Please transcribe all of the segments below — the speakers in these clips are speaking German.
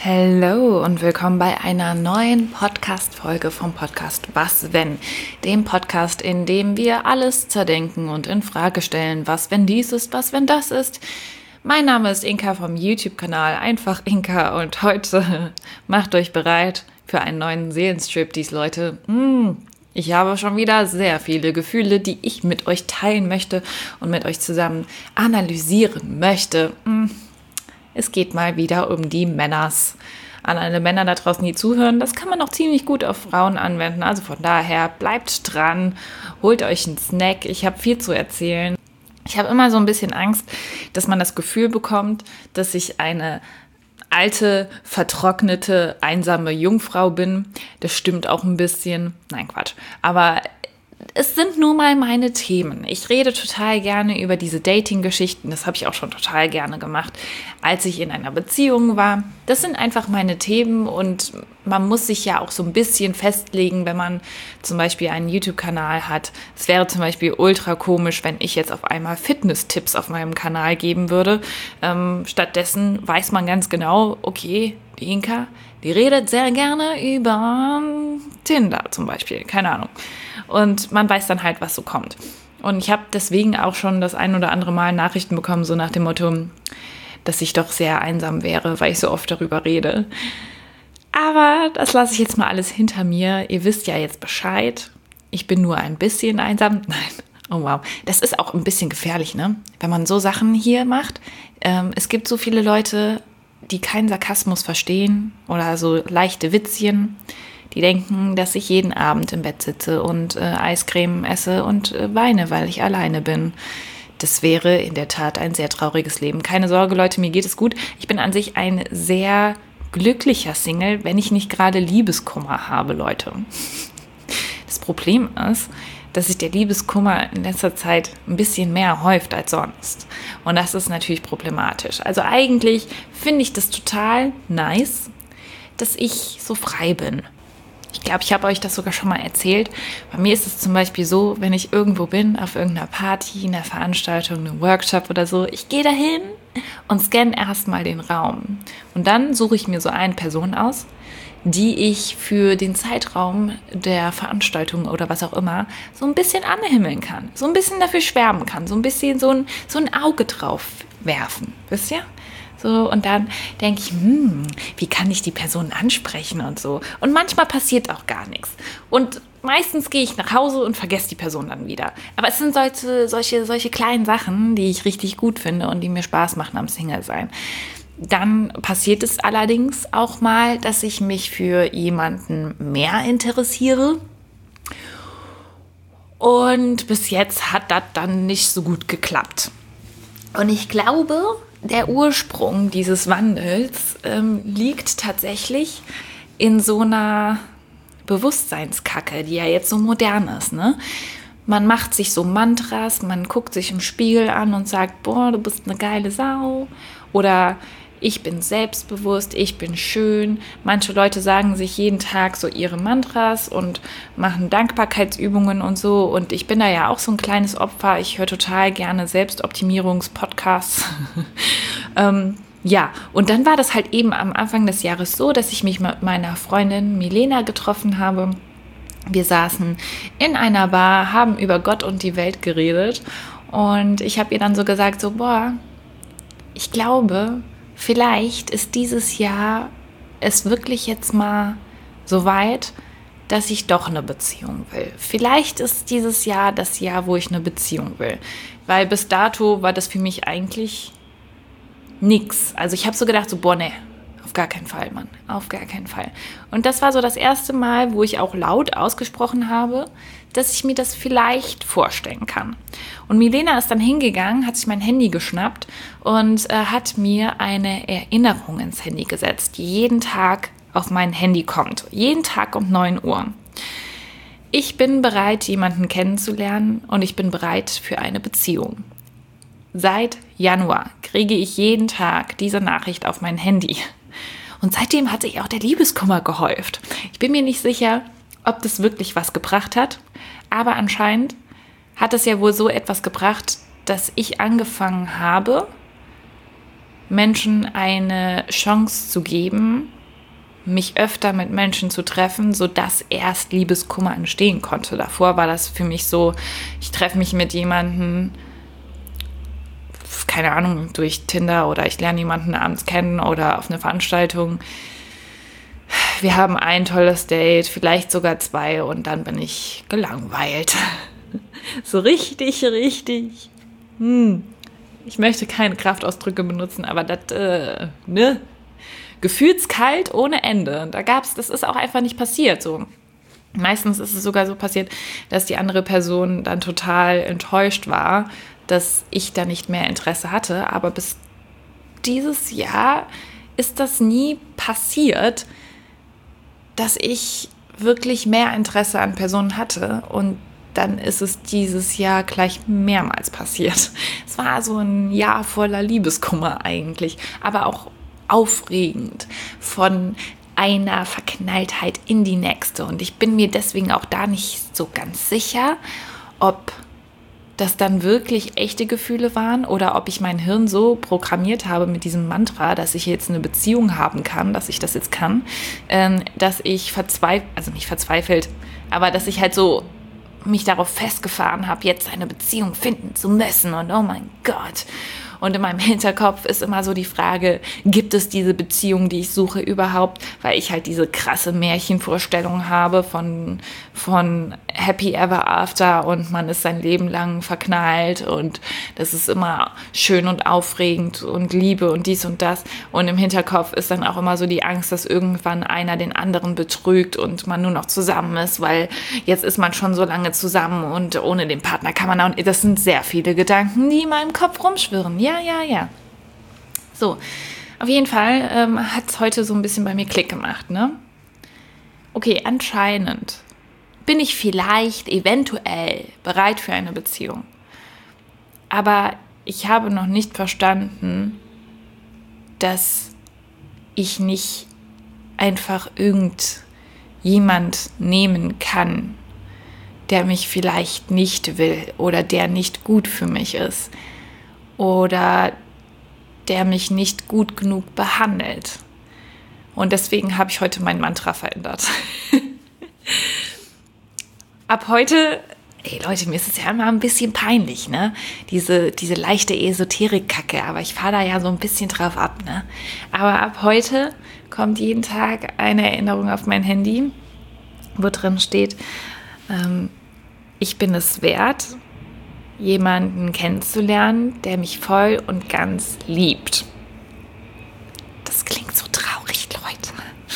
Hallo und willkommen bei einer neuen Podcast-Folge vom Podcast Was Wenn? Dem Podcast, in dem wir alles zerdenken und in Frage stellen, was wenn dies ist, was wenn das ist. Mein Name ist Inka vom YouTube-Kanal Einfach Inka und heute macht euch bereit für einen neuen Seelenstriptease, Leute. Ich habe schon wieder sehr viele Gefühle, die ich mit euch teilen möchte und mit euch zusammen analysieren möchte. Es geht mal wieder um die Männers. An alle Männer da draußen, die zuhören, das kann man auch ziemlich gut auf Frauen anwenden. Also von daher, bleibt dran, holt euch einen Snack. Ich habe viel zu erzählen. Ich habe immer so ein bisschen Angst, dass man das Gefühl bekommt, dass ich eine alte, vertrocknete, einsame Jungfrau bin. Das stimmt auch ein bisschen. Nein, Quatsch. Aber es sind nun mal meine Themen. Ich rede total gerne über diese Dating-Geschichten. Das habe ich auch schon total gerne gemacht, als ich in einer Beziehung war. Das sind einfach meine Themen und man muss sich ja auch so ein bisschen festlegen, wenn man zum Beispiel einen YouTube-Kanal hat. Es wäre zum Beispiel ultra komisch, wenn ich jetzt auf einmal Fitness-Tipps auf meinem Kanal geben würde. Stattdessen weiß man ganz genau, okay, die Inka, die redet sehr gerne über Tinder zum Beispiel, keine Ahnung. Und man weiß dann halt, was so kommt. Und ich habe deswegen auch schon das ein oder andere Mal Nachrichten bekommen, so nach dem Motto, dass ich doch sehr einsam wäre, weil ich so oft darüber rede. Aber das lasse ich jetzt mal alles hinter mir. Ihr wisst ja jetzt Bescheid. Ich bin nur ein bisschen einsam. Nein, oh wow. Das ist auch ein bisschen gefährlich, ne? Wenn man so Sachen hier macht. Es gibt so viele Leute, die keinen Sarkasmus verstehen oder so leichte Witzchen. Die denken, dass ich jeden Abend im Bett sitze und Eiscreme esse und weine, weil ich alleine bin. Das wäre in der Tat ein sehr trauriges Leben. Keine Sorge, Leute, mir geht es gut. Ich bin an sich ein sehr glücklicher Single, wenn ich nicht gerade Liebeskummer habe, Leute. Das Problem ist, dass sich der Liebeskummer in letzter Zeit ein bisschen mehr häuft als sonst. Und das ist natürlich problematisch. Also eigentlich finde ich das total nice, dass ich so frei bin. Ich glaube, ich habe euch das sogar schon mal erzählt. Bei mir ist es zum Beispiel so, wenn ich irgendwo bin, auf irgendeiner Party, einer Veranstaltung, einem Workshop oder so, ich gehe dahin und scanne erstmal den Raum. Und dann suche ich mir so eine Person aus, die ich für den Zeitraum der Veranstaltung oder was auch immer so ein bisschen anhimmeln kann. So ein bisschen dafür schwärmen kann. So ein bisschen so ein Auge drauf werfen. Wisst ihr? So, und dann denke ich, wie kann ich die Person ansprechen und so. Und manchmal passiert auch gar nichts. Und meistens gehe ich nach Hause und vergesse die Person dann wieder. Aber es sind solche kleinen Sachen, die ich richtig gut finde und die mir Spaß machen am Single-Sein. Dann passiert es allerdings auch mal, dass ich mich für jemanden mehr interessiere. Und bis jetzt hat das dann nicht so gut geklappt. Und ich glaube, der Ursprung dieses Wandels liegt tatsächlich in so einer Bewusstseinskacke, die ja jetzt so modern ist, ne? Man macht sich so Mantras, man guckt sich im Spiegel an und sagt, boah, du bist eine geile Sau. Oder ich bin selbstbewusst, ich bin schön. Manche Leute sagen sich jeden Tag so ihre Mantras und machen Dankbarkeitsübungen und so. Und ich bin da ja auch so ein kleines Opfer. Ich höre total gerne Selbstoptimierungspodcasts. Ja, und dann war das halt eben am Anfang des Jahres so, dass ich mich mit meiner Freundin Milena getroffen habe. Wir saßen in einer Bar, haben über Gott und die Welt geredet. Und ich habe ihr dann so gesagt, so, boah, ich glaube, vielleicht ist dieses Jahr es wirklich jetzt mal so weit, dass ich doch eine Beziehung will. Vielleicht ist dieses Jahr das Jahr, wo ich eine Beziehung will. Weil bis dato war das für mich eigentlich nix. Also ich habe so gedacht, so, boah, nee, auf gar keinen Fall, Mann. Auf gar keinen Fall. Und das war so das erste Mal, wo ich auch laut ausgesprochen habe, dass ich mir das vielleicht vorstellen kann. Und Milena ist dann hingegangen, hat sich mein Handy geschnappt und hat mir eine Erinnerung ins Handy gesetzt, die jeden Tag auf mein Handy kommt. Jeden Tag um 9 Uhr. Ich bin bereit, jemanden kennenzulernen und ich bin bereit für eine Beziehung. Seit Januar kriege ich jeden Tag diese Nachricht auf mein Handy. Und seitdem hat sich auch der Liebeskummer gehäuft. Ich bin mir nicht sicher, ob das wirklich was gebracht hat, aber anscheinend hat es ja wohl so etwas gebracht, dass ich angefangen habe, Menschen eine Chance zu geben, mich öfter mit Menschen zu treffen, sodass erst Liebeskummer entstehen konnte. Davor war das für mich so, ich treffe mich mit jemandem, keine Ahnung, durch Tinder oder ich lerne jemanden abends kennen oder auf eine Veranstaltung. Wir haben ein tolles Date, vielleicht sogar 2 und dann bin ich gelangweilt. So richtig. Ich möchte keine Kraftausdrücke benutzen, aber das, gefühlskalt ohne Ende. Das ist auch einfach nicht passiert. So. Meistens ist es sogar so passiert, dass die andere Person dann total enttäuscht war, dass ich da nicht mehr Interesse hatte. Aber bis dieses Jahr ist das nie passiert, dass ich wirklich mehr Interesse an Personen hatte. Und dann ist es dieses Jahr gleich mehrmals passiert. Es war so ein Jahr voller Liebeskummer eigentlich, aber auch aufregend von einer Verknalltheit in die nächste. Und ich bin mir deswegen auch da nicht so ganz sicher, ob das dann wirklich echte Gefühle waren oder ob ich mein Hirn so programmiert habe mit diesem Mantra, dass ich jetzt eine Beziehung haben kann, dass ich das jetzt kann, dass ich nicht verzweifelt, aber dass ich halt so mich darauf festgefahren habe, jetzt eine Beziehung finden zu müssen und oh mein Gott. Und in meinem Hinterkopf ist immer so die Frage, gibt es diese Beziehung, die ich suche überhaupt? Weil ich halt diese krasse Märchenvorstellung habe von Happy Ever After und man ist sein Leben lang verknallt und das ist immer schön und aufregend und Liebe und dies und das. Und im Hinterkopf ist dann auch immer so die Angst, dass irgendwann einer den anderen betrügt und man nur noch zusammen ist, weil jetzt ist man schon so lange zusammen und ohne den Partner kann man auch. Das sind sehr viele Gedanken, die in meinem Kopf rumschwirren. Ja. So, auf jeden Fall hat es heute so ein bisschen bei mir Klick gemacht, ne? Okay, anscheinend bin ich vielleicht eventuell bereit für eine Beziehung. Aber ich habe noch nicht verstanden, dass ich nicht einfach irgendjemand nehmen kann, der mich vielleicht nicht will oder der nicht gut für mich ist oder der mich nicht gut genug behandelt. Und deswegen habe ich heute mein Mantra verändert. Ab heute, Leute, mir ist es ja immer ein bisschen peinlich, ne? Diese leichte Esoterik-Kacke, aber ich fahre da ja so ein bisschen drauf ab, ne? Aber ab heute kommt jeden Tag eine Erinnerung auf mein Handy, wo drin steht, ich bin es wert, jemanden kennenzulernen, der mich voll und ganz liebt. Das klingt so traurig, Leute.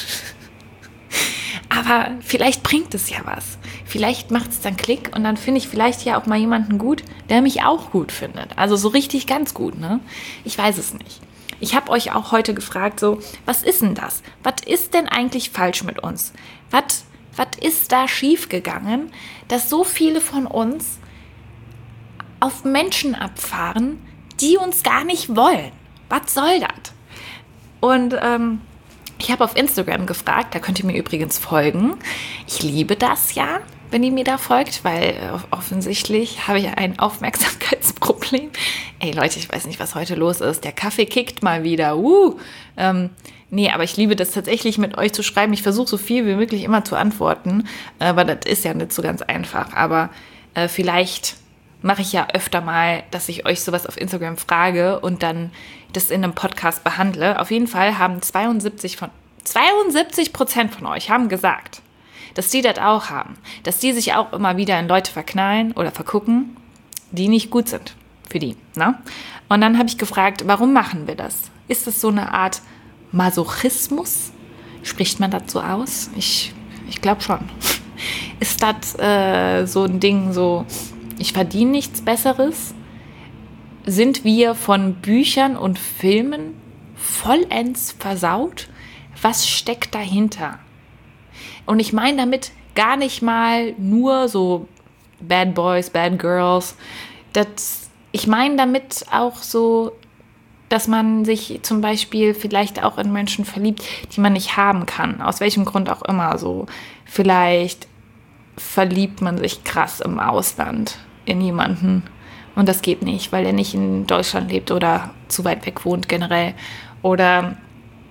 Aber vielleicht bringt es ja was. Vielleicht macht es dann Klick und dann finde ich vielleicht ja auch mal jemanden gut, der mich auch gut findet. Also so richtig ganz gut, ne? Ich weiß es nicht. Ich habe euch auch heute gefragt, so, was ist denn das? Was ist denn eigentlich falsch mit uns? Was ist da schiefgegangen, dass so viele von uns auf Menschen abfahren, die uns gar nicht wollen? Was soll das? Und ich habe auf Instagram gefragt, da könnt ihr mir übrigens folgen. Ich liebe das ja, wenn ihr mir da folgt, weil offensichtlich habe ich ein Aufmerksamkeitsproblem. Ey Leute, ich weiß nicht, was heute los ist. Der Kaffee kickt mal wieder. Nee, aber ich liebe das tatsächlich, mit euch zu schreiben. Ich versuche so viel wie möglich immer zu antworten, aber das ist ja nicht so ganz einfach. Aber vielleicht mache ich ja öfter mal, dass ich euch sowas auf Instagram frage und dann das in einem Podcast behandle. Auf jeden Fall haben 72% von euch haben gesagt, dass die das auch haben. Dass die sich auch immer wieder in Leute verknallen oder vergucken, die nicht gut sind für die. Ne? Und dann habe ich gefragt, warum machen wir das? Ist das so eine Art Masochismus? Spricht man das so aus? Ich glaube schon. Ist das so ein Ding, so ich verdiene nichts Besseres? Sind wir von Büchern und Filmen vollends versaut? Was steckt dahinter? Und ich meine damit gar nicht mal nur so Bad Boys, Bad Girls. Ich meine damit auch so, dass man sich zum Beispiel vielleicht auch in Menschen verliebt, die man nicht haben kann. Aus welchem Grund auch immer. So vielleicht verliebt man sich krass im Ausland in jemanden. Und das geht nicht, weil er nicht in Deutschland lebt oder zu weit weg wohnt generell. Oder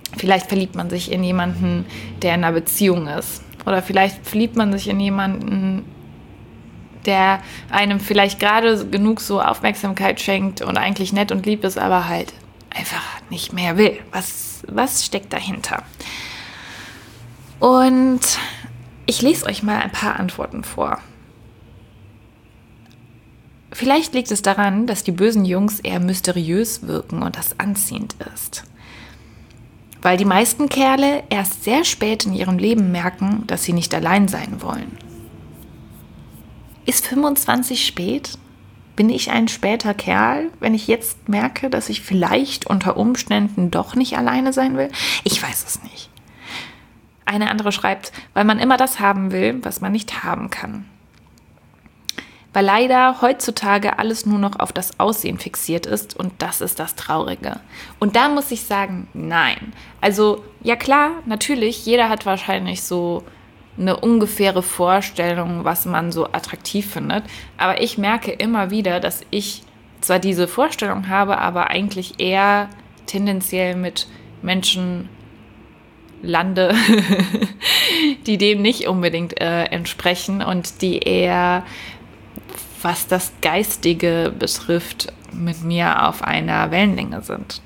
Vielleicht verliebt man sich in jemanden, der in einer Beziehung ist. Oder vielleicht verliebt man sich in jemanden, der einem vielleicht gerade genug so Aufmerksamkeit schenkt und eigentlich nett und lieb ist, aber halt einfach nicht mehr will. Was steckt dahinter? Und ich lese euch mal ein paar Antworten vor. Vielleicht liegt es daran, dass die bösen Jungs eher mysteriös wirken und das anziehend ist. Weil die meisten Kerle erst sehr spät in ihrem Leben merken, dass sie nicht allein sein wollen. Ist 25 spät? Bin ich ein später Kerl, wenn ich jetzt merke, dass ich vielleicht unter Umständen doch nicht alleine sein will? Ich weiß es nicht. Eine andere schreibt, weil man immer das haben will, was man nicht haben kann. Weil leider heutzutage alles nur noch auf das Aussehen fixiert ist und das ist das Traurige. Und da muss ich sagen, nein. Also ja klar, natürlich, jeder hat wahrscheinlich so eine ungefähre Vorstellung, was man so attraktiv findet. Aber ich merke immer wieder, dass ich zwar diese Vorstellung habe, aber eigentlich eher tendenziell mit Menschen lande, die dem nicht unbedingt entsprechen und die eher, was das Geistige betrifft, mit mir auf einer Wellenlänge sind.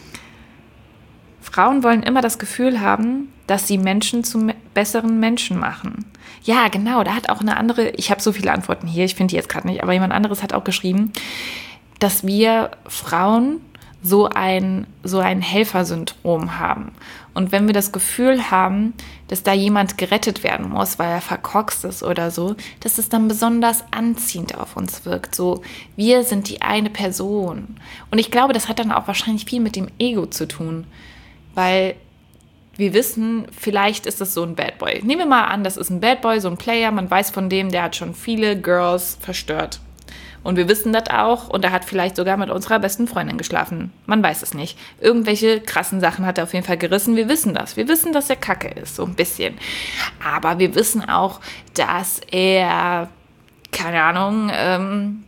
Frauen wollen immer das Gefühl haben, dass sie Menschen zu besseren Menschen machen. Ja, genau, da hat auch eine andere, ich habe so viele Antworten hier, ich finde die jetzt gerade nicht, aber jemand anderes hat auch geschrieben, dass wir Frauen so ein Helfersyndrom haben. Und wenn wir das Gefühl haben, dass da jemand gerettet werden muss, weil er verkorkst ist oder so, dass es dann besonders anziehend auf uns wirkt. So, wir sind die eine Person. Und ich glaube, das hat dann auch wahrscheinlich viel mit dem Ego zu tun. Weil wir wissen, vielleicht ist das so ein Bad Boy. Nehmen wir mal an, das ist ein Bad Boy, so ein Player. Man weiß von dem, der hat schon viele Girls verstört. Und wir wissen das auch und er hat vielleicht sogar mit unserer besten Freundin geschlafen. Man weiß es nicht. Irgendwelche krassen Sachen hat er auf jeden Fall gerissen. Wir wissen das. Wir wissen, dass er Kacke ist, so ein bisschen. Aber wir wissen auch, dass er, keine Ahnung,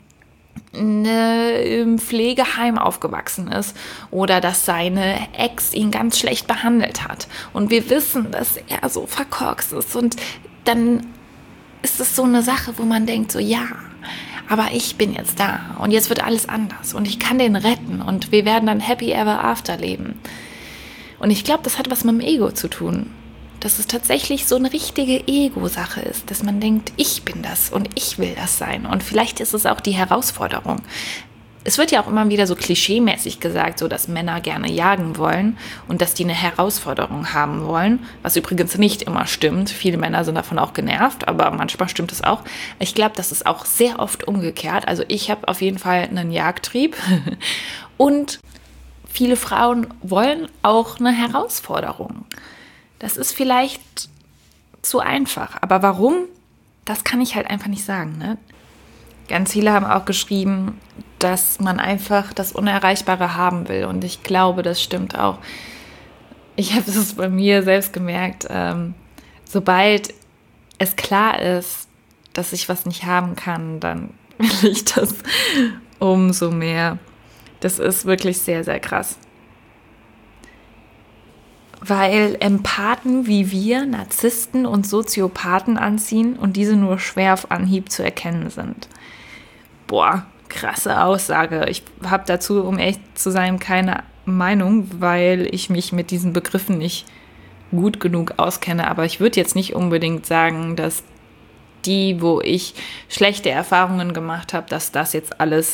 im Pflegeheim aufgewachsen ist oder dass seine Ex ihn ganz schlecht behandelt hat. Und wir wissen, dass er so verkorkst ist. Und dann ist es so eine Sache, wo man denkt, so ja, aber ich bin jetzt da und jetzt wird alles anders und ich kann den retten und wir werden dann happy ever after leben. Und ich glaube, das hat was mit dem Ego zu tun. Dass es tatsächlich so eine richtige Ego-Sache ist, dass man denkt, ich bin das und ich will das sein. Und vielleicht ist es auch die Herausforderung. Es wird ja auch immer wieder so klischeemäßig gesagt, so dass Männer gerne jagen wollen und dass die eine Herausforderung haben wollen, was übrigens nicht immer stimmt. Viele Männer sind davon auch genervt, aber manchmal stimmt es auch. Ich glaube, das ist auch sehr oft umgekehrt. Also ich habe auf jeden Fall einen Jagdtrieb und viele Frauen wollen auch eine Herausforderung. Das ist vielleicht zu einfach, aber warum? Das kann ich halt einfach nicht sagen, ne? Ganz viele haben auch geschrieben, dass man einfach das Unerreichbare haben will. Und ich glaube, das stimmt auch. Ich habe es bei mir selbst gemerkt, sobald es klar ist, dass ich was nicht haben kann, dann will ich das umso mehr. Das ist wirklich sehr, sehr krass. Weil Empathen wie wir Narzissten und Soziopathen anziehen und diese nur schwer auf Anhieb zu erkennen sind. Boah, krasse Aussage. Ich habe dazu, um ehrlich zu sein, keine Meinung, weil ich mich mit diesen Begriffen nicht gut genug auskenne. Aber ich würde jetzt nicht unbedingt sagen, dass die, wo ich schlechte Erfahrungen gemacht habe, dass das jetzt alles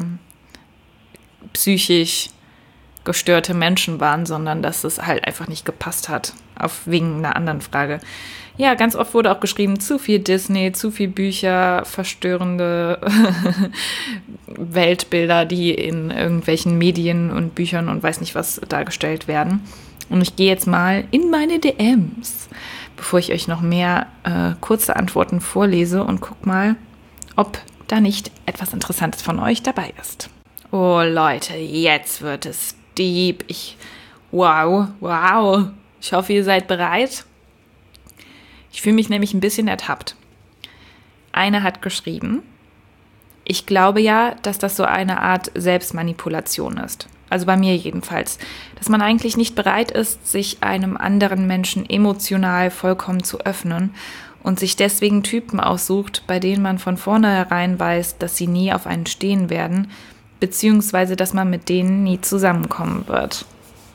psychisch gestörte Menschen waren, sondern dass es halt einfach nicht gepasst hat, wegen einer anderen Frage. Ja, ganz oft wurde auch geschrieben, zu viel Disney, zu viel Bücher, verstörende Weltbilder, die in irgendwelchen Medien und Büchern und weiß nicht was dargestellt werden. Und ich gehe jetzt mal in meine DMs, bevor ich euch noch mehr kurze Antworten vorlese und guck mal, ob da nicht etwas Interessantes von euch dabei ist. Oh Leute, jetzt wird es deep. Wow. Ich hoffe, ihr seid bereit. Ich fühle mich nämlich ein bisschen ertappt. Eine hat geschrieben, ich glaube ja, dass das so eine Art Selbstmanipulation ist. also bei mir jedenfalls, dass man eigentlich nicht bereit ist, sich einem anderen Menschen emotional vollkommen zu öffnen und sich deswegen Typen aussucht, bei denen man von vornherein weiß, dass sie nie auf einen stehen werden, beziehungsweise dass man mit denen nie zusammenkommen wird.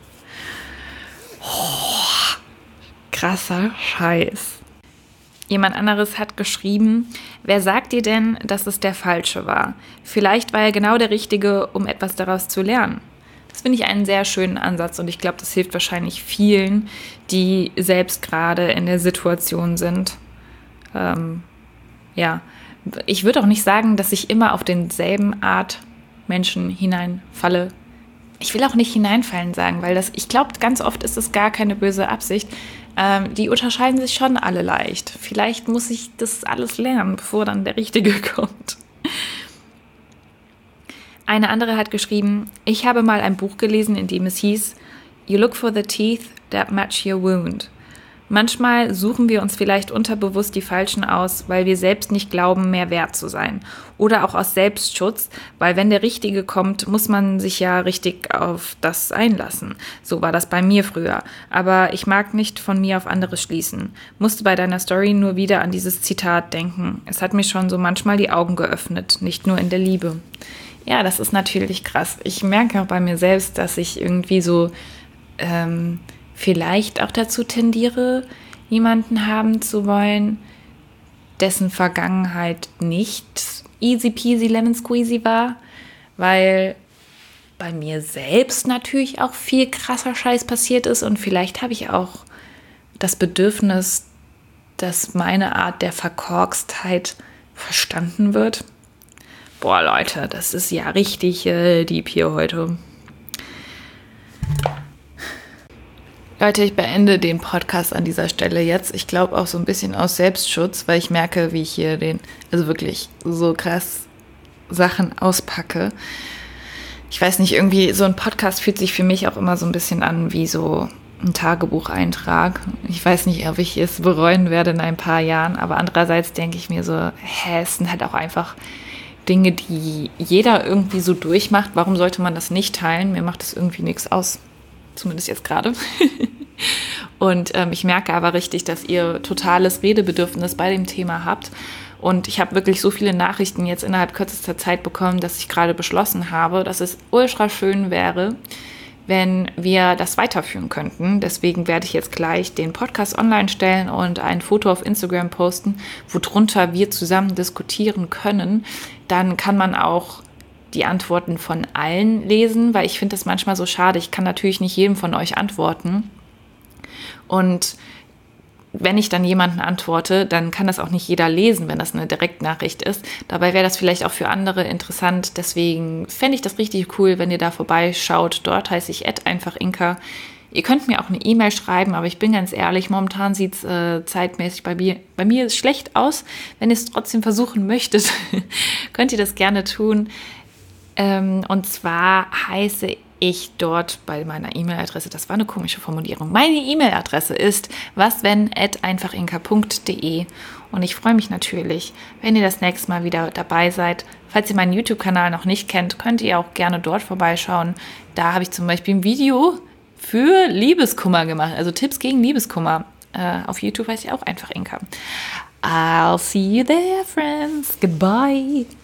Oh, krasser Scheiß. Jemand anderes hat geschrieben, wer sagt dir denn, dass es der Falsche war? Vielleicht war er genau der Richtige, um etwas daraus zu lernen. Das finde ich einen sehr schönen Ansatz und ich glaube, das hilft wahrscheinlich vielen, die selbst gerade in der Situation sind. Ich würde auch nicht sagen, dass ich immer auf denselben Art Menschen hineinfalle. Ich will auch nicht hineinfallen sagen, weil ich glaube, ganz oft ist es gar keine böse Absicht. Die unterscheiden sich schon alle leicht. Vielleicht muss ich das alles lernen, bevor dann der Richtige kommt. Eine andere hat geschrieben, ich habe mal ein Buch gelesen, in dem es hieß, You look for the teeth that match your wound. Manchmal suchen wir uns vielleicht unterbewusst die Falschen aus, weil wir selbst nicht glauben, mehr wert zu sein. Oder auch aus Selbstschutz, weil wenn der Richtige kommt, muss man sich ja richtig auf das einlassen. So war das bei mir früher. Aber ich mag nicht von mir auf andere schließen. Musste bei deiner Story nur wieder an dieses Zitat denken. Es hat mir schon so manchmal die Augen geöffnet, nicht nur in der Liebe. Ja, das ist natürlich krass. Ich merke auch bei mir selbst, dass ich irgendwie so vielleicht auch dazu tendiere, jemanden haben zu wollen, dessen Vergangenheit nicht easy peasy lemon squeezy war, weil bei mir selbst natürlich auch viel krasser Scheiß passiert ist und vielleicht habe ich auch das Bedürfnis, dass meine Art der Verkorkstheit verstanden wird. Boah, Leute, das ist ja richtig deep hier heute. Leute, ich beende den Podcast an dieser Stelle jetzt. Ich glaube auch so ein bisschen aus Selbstschutz, weil ich merke, wie ich hier also wirklich so krass Sachen auspacke. Ich weiß nicht, irgendwie so ein Podcast fühlt sich für mich auch immer so ein bisschen an wie so ein Tagebucheintrag. Ich weiß nicht, ob ich es bereuen werde in ein paar Jahren, aber andererseits denke ich mir so, es sind halt auch einfach Dinge, die jeder irgendwie so durchmacht. Warum sollte man das nicht teilen? Mir macht das irgendwie nichts aus. Zumindest jetzt gerade. Und ich merke aber richtig, dass ihr totales Redebedürfnis bei dem Thema habt. Und ich habe wirklich so viele Nachrichten jetzt innerhalb kürzester Zeit bekommen, dass ich gerade beschlossen habe, dass es ultra schön wäre, wenn wir das weiterführen könnten. Deswegen werde ich jetzt gleich den Podcast online stellen und ein Foto auf Instagram posten, worunter wir zusammen diskutieren können. Dann kann man auch die Antworten von allen lesen, weil ich finde das manchmal so schade. Ich kann natürlich nicht jedem von euch antworten. Und wenn ich dann jemanden antworte, dann kann das auch nicht jeder lesen, wenn das eine Direktnachricht ist. Dabei wäre das vielleicht auch für andere interessant. Deswegen fände ich das richtig cool, wenn ihr da vorbeischaut. Dort heiße ich @einfachinka. Ihr könnt mir auch eine E-Mail schreiben, aber ich bin ganz ehrlich, momentan sieht es zeitmäßig bei mir schlecht aus. Wenn ihr es trotzdem versuchen möchtet, könnt ihr das gerne tun. Und zwar heiße ich dort bei meiner E-Mail-Adresse, das war eine komische Formulierung, meine E-Mail-Adresse ist waswenn@einfachinka.de und ich freue mich natürlich, wenn ihr das nächste Mal wieder dabei seid. Falls ihr meinen YouTube-Kanal noch nicht kennt, könnt ihr auch gerne dort vorbeischauen. Da habe ich zum Beispiel ein Video für Liebeskummer gemacht, also Tipps gegen Liebeskummer. Auf YouTube heißt ich auch einfach Inka. I'll see you there, friends. Goodbye.